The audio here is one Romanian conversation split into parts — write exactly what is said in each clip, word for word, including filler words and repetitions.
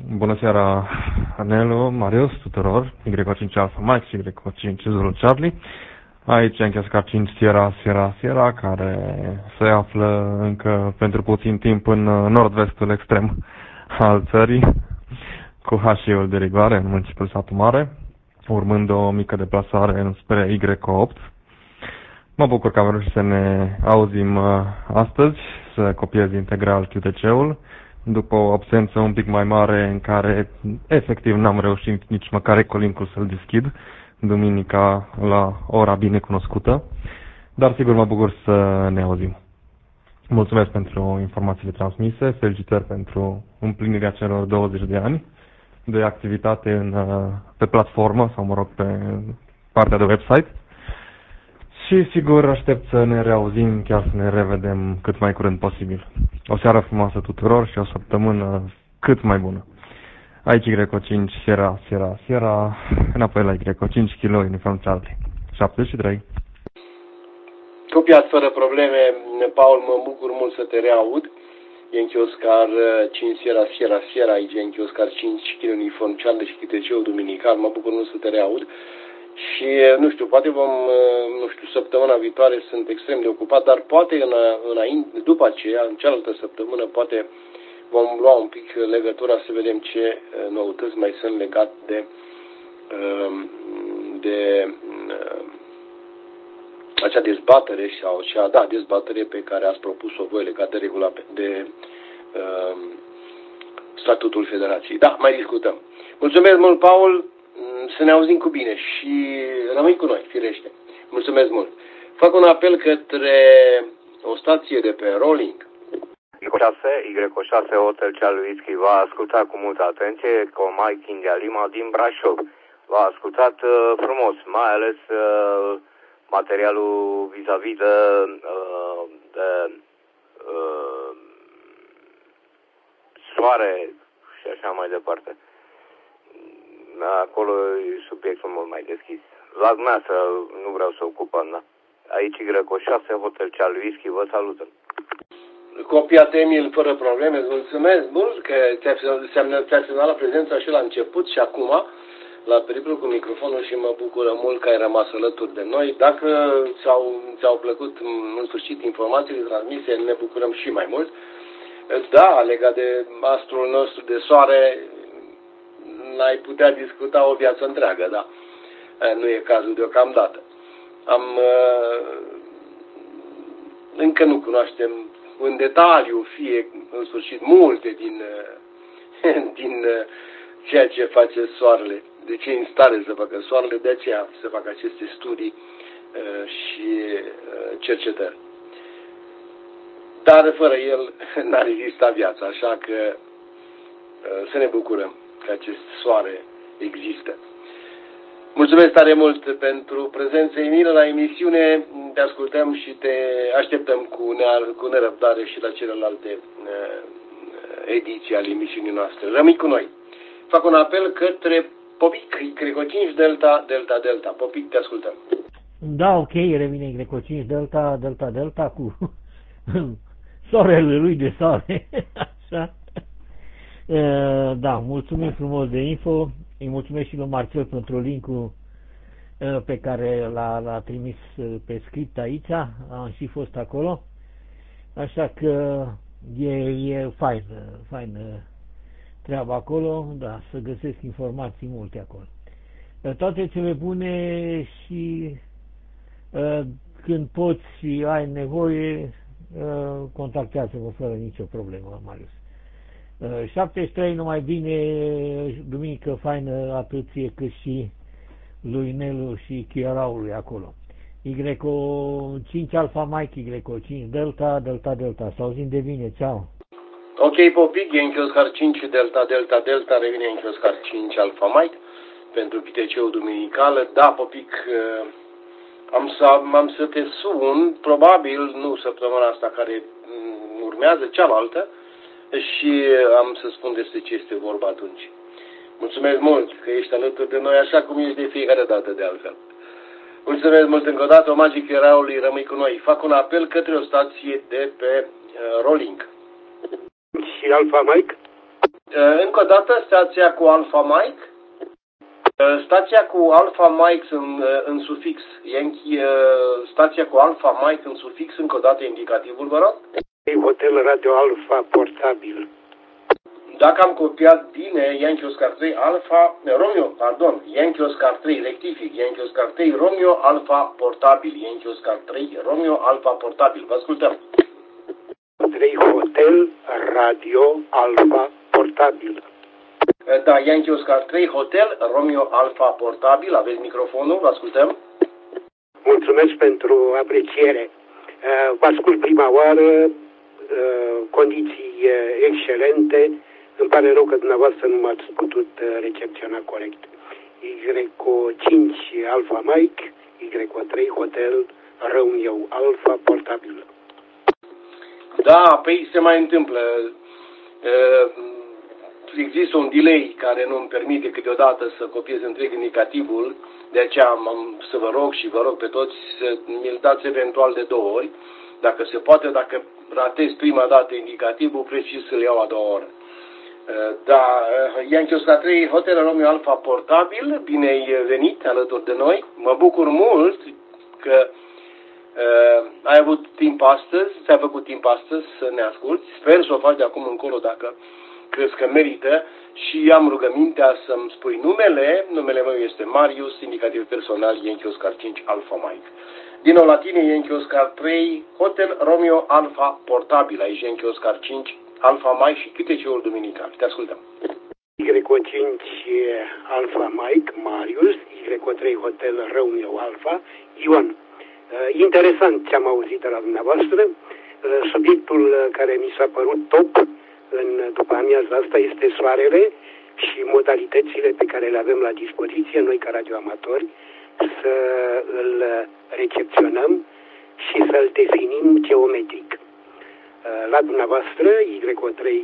Bună seara, Nelu, Marius, tuturor, Y cinci Alpha Mike și Y cinci Zulu Charlie. Aici Enchescar cinci Sierra Sierra Sierra, care se află încă pentru puțin timp în nord-vestul extrem al țării, cu H I-ul de rigoare în municipiul Satu Mare, urmând o mică deplasare spre Y opt. Mă bucur că am reușit să ne auzim astăzi, să copiez integral Q T C-ul, după o absență un pic mai mare în care efectiv n-am reușit nici măcar Ecolinkul să-l deschid duminica la ora bine cunoscută, dar sigur mă bucur să ne auzim. Mulțumesc pentru informațiile transmise, felicitări pentru împlinirea celor douăzeci de ani de activitate în, pe platformă sau mă rog pe partea de website. Și sigur aștept să ne reauzim, chiar să ne revedem cât mai curând posibil. O seară frumoasă tuturor și o săptămână cât mai bună. Aici Y cinci Sierra Sierra Sierra, înapoi la Y cinci Kilo Uniform Charlie. șaptezeci și trei. Copiat fără probleme, Paul, mă bucur mult să te reaud. Yankee Oscar cinci Sierra Sierra Sierra, aici Yankee Oscar cinci Kilo Uniform Charlie și Q T C-ul duminical, mă bucur mult să te reaud. Și, nu știu, poate vom, nu știu, săptămâna viitoare sunt extrem de ocupat, dar poate înainte, după aceea, în cealaltă săptămână, poate vom lua un pic legătura să vedem ce noutăți mai sunt legate de, de acea dezbatere sau cea, da, dezbatere pe care ați propus-o voi legată de, regula, de uh, statutul Federației. Da, mai discutăm. Mulțumesc mult, Paul. Să ne auzim cu bine și rămâi cu noi, firește. Mulțumesc mult. Fac un apel către o stație de pe Rolling. Y șase, Y șase Hotel Charlie Whiskey va asculta cu multă atenție cu Mike India Lima din Brașov. V-a ascultat uh, frumos, mai ales uh, materialul vis-a-vis de, uh, de uh, soare și așa mai departe. Acolo e subiectul mult mai deschis. La dumneavoastră nu vreau să ocupăm, da? Aici Y șase, Hotel Charlie Whiskey, vă salută. Copia Emil, fără probleme, îți mulțumesc mult că ți-a semnalat prezența și la început și acum la periplu cu microfonul și mă bucură mult că ai rămas alături de noi. Dacă ți-au, ți-au plăcut în sfârșit informațiile transmise, ne bucurăm și mai mult. Da, legat de astrul nostru de soare, n-ai putea discuta o viață întreagă, da. Nu e cazul deocamdată. Am, încă nu cunoaștem în detaliu, fie în sfârșit, multe din, din ceea ce face soarele, de ce e în stare să facă soarele, de aceea să facă aceste studii și cercetări. Dar fără el n-ar exista viața, așa că să ne bucurăm că acest soare există. Mulțumesc tare mult pentru prezența, Emil, la emisiune. Te ascultăm și te așteptăm cu, ne- cu nerăbdare și la celelalte uh, ediții ale emisiunii noastre. Rămâi cu noi. Fac un apel către Popic, Y cinci Delta, Delta, Delta. Popic, te ascultăm. Da, ok, revine Y cinci Delta, Delta, Delta cu soarele lui de soare. Așa. Da, mulțumim frumos de info, îi mulțumesc și lui Marcel pentru linkul pe care l-a trimis pe script aici, am și fost acolo, așa că e, e fain, fain treaba acolo, da, să găsesc informații multe acolo. Toate cele bune și când poți și ai nevoie, contactează-mă fără nicio problemă, Marius. șaptezeci și trei, numai bine, duminică faină atât ție cât și lui Nelu și Chiaraului acolo. Y cinci Alpha Mike, Y cinci Delta, Delta, Delta. Să auzim de bine, ceau. Ok, Popic, Yankee Oscar cinci Delta, Delta, Delta, revine Yankee Oscar cinci Alpha Mike pentru Q T C-ul duminical. Da, Popic, am să, am să te sun, probabil nu săptămâna asta care urmează, cealaltă, și am să spun despre ce este vorba atunci. Mulțumesc mult că ești alături de noi, așa cum ești de fiecare dată de altfel. Mulțumesc mult încă o dată, Magic Eraului, rămâi cu noi. Fac un apel către o stație de pe uh, Rolling. Și Alpha Mike? Încă o dată, stația cu Alpha Mike. Stația cu Alpha Mike în, în sufix. Yankee, stația cu Alpha Mike în sufix, încă o dată indicativul, vă rog. Hotel Radio Alpha portabil. Dacă am copiat bine, Yankee Oscar trei Alpha, Romeo, pardon, Yankee Oscar trei, rectific, Yankee Oscar trei, Romeo Alpha portabil, Yankee Oscar trei, Romeo Alpha portabil, vă ascultăm. trei Hotel Radio Alpha portabil. Da, Yankee Oscar trei, Hotel, Romeo Alpha portabil, aveți microfonul, vă ascultăm. Mulțumesc pentru apreciere. Vă ascult prima oară, condiții excelente. Îmi pare rău că dumneavoastră nu m-ați putut recepționa corect. Y cinci Alpha Mike, Y trei Hotel, Romeo Alpha portabil. Da, păi se mai întâmplă. Există un delay care nu îmi permite câteodată să copiez întreg indicativul, de aceea am să vă rog și vă rog pe toți să mi-l dați eventual de două ori, dacă se poate, dacă ratez prima dată indicativul, precis să-l iau a doua oră. Da, Yankee Oscar trei, Hotel Romeo Alpha portabil, bine ai venit alături de noi. Mă bucur mult că uh, ai avut timp astăzi, ți-ai făcut timp astăzi să ne asculti. Sper să o faci de acum încolo dacă crezi că merită și am rugămintea să-mi spui numele. Numele meu este Marius, indicativ personal Yankee Oscar cinci Alpha Mike. Din nou la tine, Yankee Oscar trei, Hotel Romeo Alpha portabil, aici Yankee Oscar cinci Alpha Mike și câte ceuri duminicali. Te ascultăm. Y cinci Alpha Mike, Marius, Y trei Hotel Romeo Alpha, Ion. Interesant ce am auzit de la dumneavoastră. Subiectul care mi s-a părut top în după amiaza asta este soarele și modalitățile pe care le avem la dispoziție, noi ca radioamatori, să îl recepționăm și să-l definim geometric. La dumneavoastră, Y trei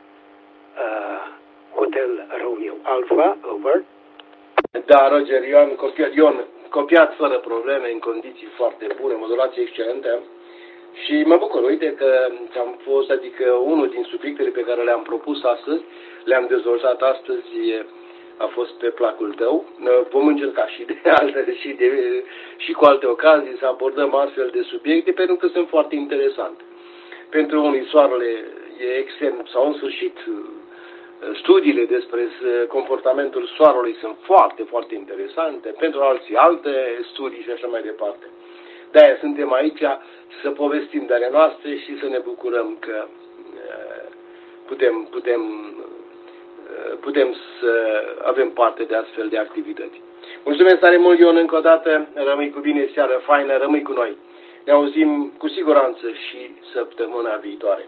uh, Hotel Romeo Alpha, over. Da, Roger, Ion, copiat, Ion, copiat fără probleme, în condiții foarte bune, modulație excelentă. Și mă bucur, uite că am fost, adică unul din subiectele pe care le-am propus astăzi, le-am dezvoltat astăzi, a fost pe placul tău. Vom încerca și de altele și, de, și cu alte ocazii să abordăm astfel de subiecte, pentru că sunt foarte interesante. Pentru unii soarele e extrem, sau în sfârșit, studiile despre comportamentul soarelui sunt foarte, foarte interesante, pentru alții alte studii și așa mai departe. De-aia suntem aici să povestim de ale noastre și să ne bucurăm că putem, putem, putem să avem parte de astfel de activități. Mulțumesc tare mult, Ion, încă o dată, rămâi cu bine, seară faină, rămâi cu noi. Ne auzim cu siguranță și săptămâna viitoare.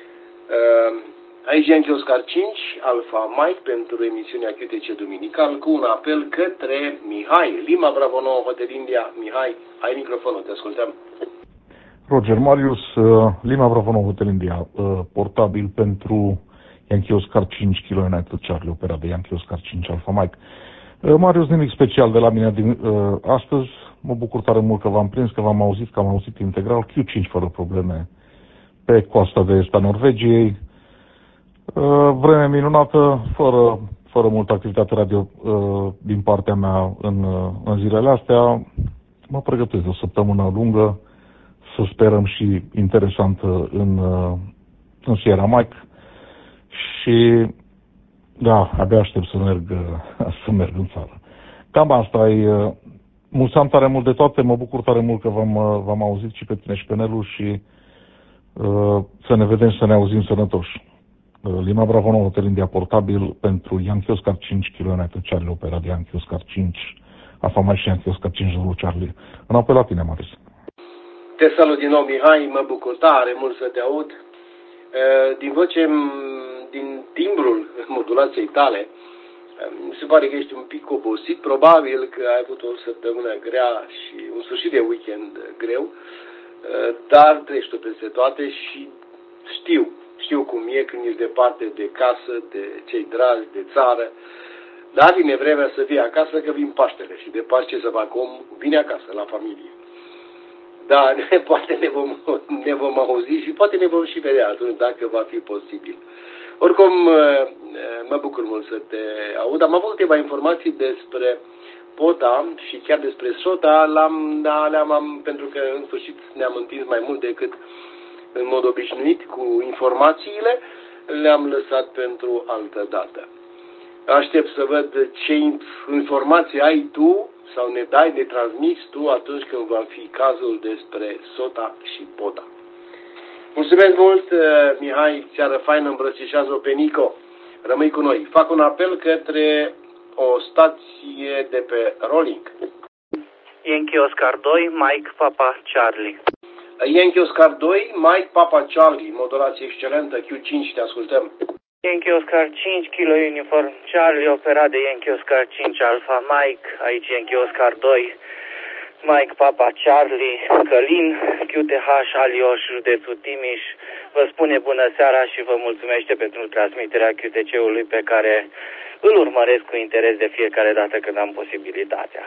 Aici Yankee Oscar cinci, Alpha Mike, pentru emisiunea Q T C Duminical, cu un apel către Mihai. Lima Bravo nouă, Hotel India. Mihai, ai microfonul, te ascultăm. Roger Marius, Lima Bravo nouă, Hotel India, portabil pentru Yankee Oscar cinci, Kilo United Charlie, opera de Yankee Oscar cinci, Alpha Mike. Marius, nimic special de la mine din, uh, astăzi. Mă bucur tare mult că v-am prins, că v-am auzit, că am auzit integral Q cinci fără probleme pe coasta de est a Norvegiei. Uh, vreme minunată, fără, fără multă activitate radio uh, din partea mea în, uh, în zilele astea. Mă pregătesc de o săptămână lungă, să sperăm și interesantă în, uh, în Sierra Mike. Și da, abia aștept să merg, să merg în țară. Cam asta e. Mulțumim tare mult de toate, mă bucur tare mult că v-am, v-am auzit și pe tine și pe Nelu și uh, să ne vedem, să ne auzim sănătoși. Uh, Lima Bravo nouă, Hotel India portabil pentru Yankee Oscar cinci, Kilo United Charlie, opera de Yankee Oscar cinci, Alpha Mike și Yankee Oscar cinci, Zulu Charlie. Înapoi la tine, Marius. Te salut din nou, Mihai, mă bucur tare mult să te aud. Uh, din voce, din timbrul modulației tale, mi se pare că ești un pic obosit, probabil că ai avut o săptămână grea și un sfârșit de weekend greu, dar treci tu peste toate și știu, știu cum e când ești departe de casă, de cei dragi, de țară, dar vine vremea să fii acasă, că vin Paștele și de Paște ce să fac, om vine acasă, la familie. Da, poate ne vom, ne vom auzi și poate ne vom și vedea atunci, dacă va fi posibil. Oricum, mă bucur mult să te aud. Am avut câteva informații despre Pota și chiar despre Sota, le-am, le-am, am, pentru că în sfârșit ne-am întins mai mult decât în mod obișnuit cu informațiile, le-am lăsat pentru altă dată. Aștept să văd ce informații ai tu sau ne dai, ne transmiți tu atunci când va fi cazul despre Sota și Pota. Mulțumesc mult, Mihai, seară faină, îmbrățișează-o pe Nico. Rămâi cu noi. Fac un apel către o stație de pe Rolling. Yankee Oscar doi, Mike Papa Charlie. Yankee Oscar doi, Mike Papa Charlie, modulație excelentă, Q cinci, te ascultăm. Yankee Oscar cinci, Kilo Uniform Charlie, operat de Yankee Oscar cinci Alpha Mike, aici Yankee Oscar doi, Mike Papa Charlie, Călin, Q T H Alioș, județul Timiș, vă spune bună seara și vă mulțumește pentru transmiterea Q T C-ului pe care îl urmăresc cu interes de fiecare dată când am posibilitatea.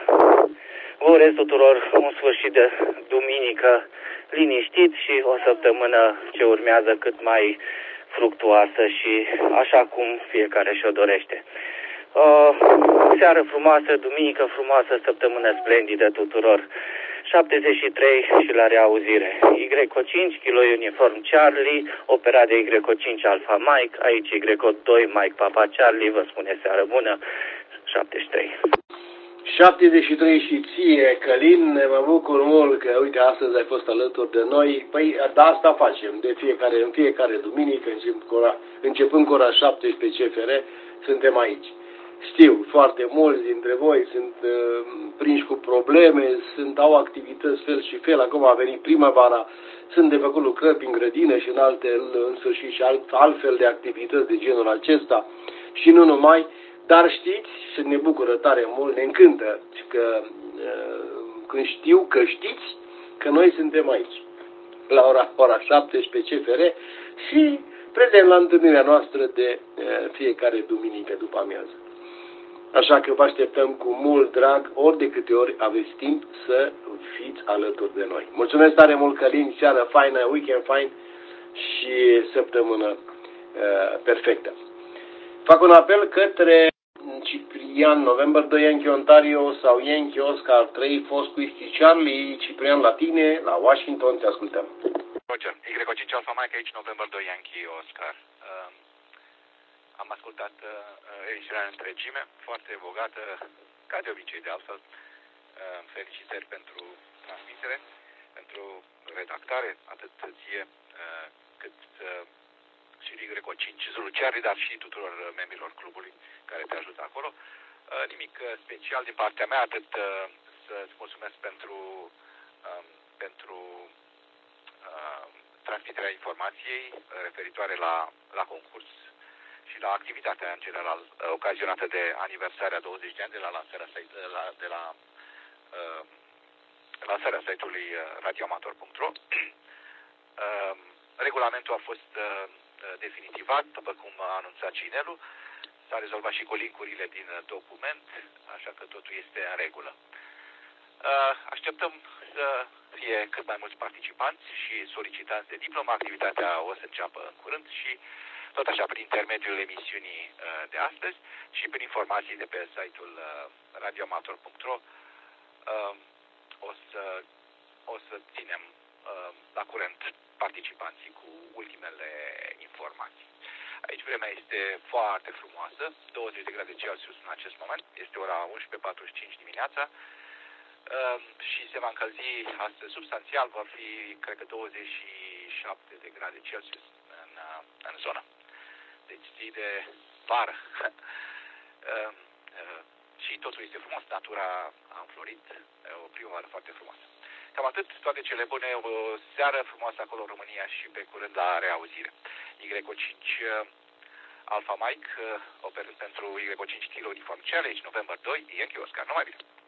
Vă urez tuturor un sfârșit de duminică liniștit și o săptămână ce urmează cât mai fructuoasă și așa cum fiecare și-o dorește. Uh, seară frumoasă, duminică frumoasă, săptămână splendidă tuturor. șaptezeci și trei și la reauzire. Y O cinci, Kilo Uniform Charlie, operat de Y O cinci Alpha Mike, aici Y O doi, Mike Papa Charlie, vă spune seară bună, șaptezeci și trei. șaptezeci și trei și ție, Călin, mă bucur mult că, uite, astăzi ai fost alături de noi. Păi, da, asta facem, de fiecare, în fiecare duminică, începând cu ora șaptesprezece C F R, suntem aici. Știu, foarte mulți dintre voi sunt uh, prinși cu probleme, sunt, au activități fel și fel, acum a venit primăvara, sunt de făcut lucrări prin grădină și în alte, în sfârșit, și alt, altfel de activități de genul acesta și nu numai, dar știți, și ne bucură tare mult, ne încântă că uh, când știu că știți că noi suntem aici, la ora, ora șaptesprezece C F R și prezent la întâlnirea noastră de uh, fiecare duminică după amiază. Așa că vă așteptăm cu mult drag, ori de câte ori aveți timp să fiți alături de noi. Mulțumesc tare mult, Călin, seară faină, weekend fain și săptămână uh, perfectă. Fac un apel către Ciprian, November doi, Yankee Ontario sau Yankee Oscar trei, fost Whisky Charlie, Ciprian la tine, la Washington, te ascultăm. Roger, Y O cinci Alpha Mike aici, November doi, Yankee Oscar. Uh, am ascultat uh, emisiunea în întregime, foarte bogată, ca de obicei de altfel. Uh, felicitări pentru transmitere, pentru redactare, atât ție uh, cât uh, și Y O cinci Zulu Charlie, dar și tuturor membrilor clubului care te ajută acolo. Uh, nimic uh, special din partea mea, atât uh, să-ți mulțumesc pentru, uh, pentru uh, transmiterea informației uh, referitoare la, la concurs și la activitatea în general uh, ocazionată de aniversarea douăzeci de ani de la lansarea, de la, de la uh, lansarea site-ului uh, radioamator punct ro. uh, regulamentul a fost uh, definitivat, după cum a anunțat Cinelu. S-a rezolvat și cu linkurile din document, așa că totul este în regulă. Așteptăm să fie cât mai mulți participanți și solicitanți de diplomă. Activitatea o să înceapă în curând și tot așa prin intermediul emisiunii de astăzi și prin informații de pe site-ul radioamator punct ro o să, o să ținem la curent participanții cu ultimele informații. Aici vremea este foarte frumoasă, douăzeci de grade Celsius în acest moment, este ora unsprezece patruzeci și cinci dimineața și se va încălzi astăzi substanțial, vor fi, cred că, douăzeci și șapte de grade Celsius în, în zonă. Deci zi de vară. Și totul este frumos, natura a înflorit, o primăvară foarte frumoasă. Cam atât, toate cele bune, o seară frumoasă acolo în România și pe curând la reauzire. Y O cinci Alpha Mike, operând pentru Y O cinci Kilo Uniform Challenge, November doi, Yankee Oscar. Numai bine!